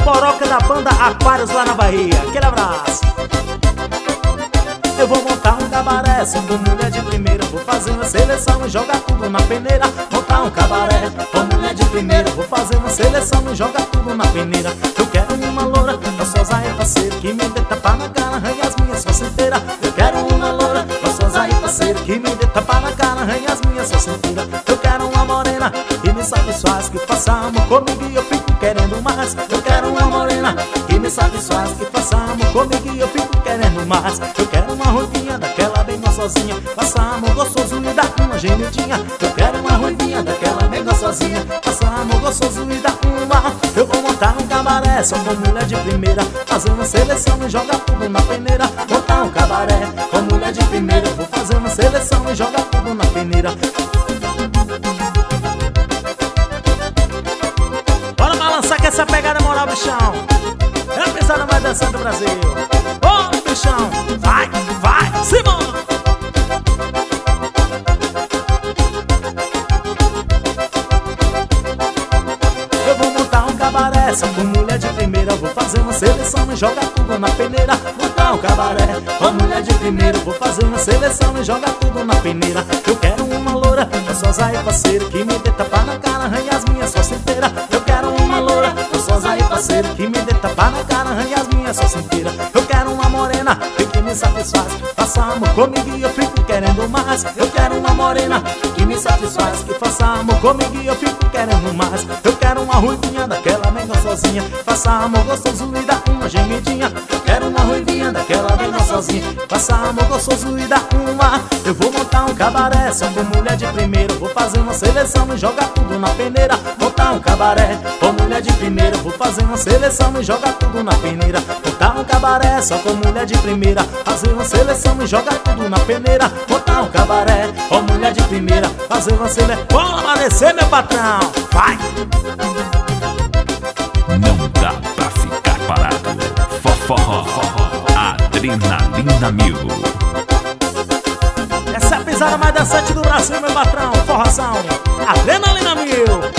Poroca da banda Aquários lá na Bahia. Aquele abraço. Eu vou montar um cabaré, sou mulher de primeira. Vou fazer uma seleção e jogar tudo na peneira. Montar um cabaré, sou mulher de primeira. Vou fazer uma seleção e jogar tudo na peneira. Eu quero uma loura, gostosa e parceira, que me dê tapa na cara, arranha as minhas costas inteiras. Eu quero uma loura, gostosa e parceira, que me dê tapa na cara, arranha as minhas costas inteiras. Eu quero uma morena que me satisfaz, que faça amor comigo e eu fico querendo mais. Eu quero uma morena que me satisfaz, que faça amor comigo e eu fico querendo mais. Eu quero uma ruivinha daquela bem gostosinha, faça amor gostoso e dá uma gemidinha. Eu quero uma ruivinha daquela bem gostosinha, faça amor gostoso e dá uma. Eu vou montar um cabaré, só com mulher de primeira, fazer uma seleção e jogar tudo na peneira. Montar um cabaré com mulher de primeira, vou fazer uma seleção e jogar tudo na peneira. Bora balançar que essa pegada é moral, bichão. É a pesada mais dançante do Brasil. Ô, bichão, vai, vai, Simão! Eu vou montar um cabaré, só com mulher de primeira. Vou fazer uma seleção e jogar tudo na peneira. Montar um cabaré com mulher de primeira. Vou fazer uma seleção e jogar tudo na peneira. Eu quero uma loura, gostosa e parceira, que me dê tapa na cara, arranha as minhas costas inteiras. Eu quero uma loura, gostosa e parceira, que me dê tapa na cara, arranha as minhas costas inteiras. Eu quero uma morena que me satisfaz, faça amor comigo e eu fico querendo mais. Eu quero uma morena que me satisfaz, que faça amor comigo e eu fico querendo mais. Eu quero uma ruivinha daquela bem gostosinha, faça amor gostoso e dá uma gemidinha. Eu quero uma ruivinha daquela bem gostosinha, faça amor gostoso e dá uma. Eu vou montar um cabaré, só com mulher de primeira. Vou fazer uma seleção e jogar tudo na peneira. Montar um cabaré com mulher de primeira. Vou fazer uma seleção e jogar tudo na peneira. Montar um cabaré só com mulher de primeira. Fazer uma seleção e jogar tudo na peneira. Montar um cabaré com mulher de primeira. Fazer uma seleção. Vamos aparecer, meu patrão. Vai! Não dá pra ficar parado. Forró, adrenalina mil. Essa é a pisada mais dançante do Brasil, meu patrão. Forrozão, adrenalina mil.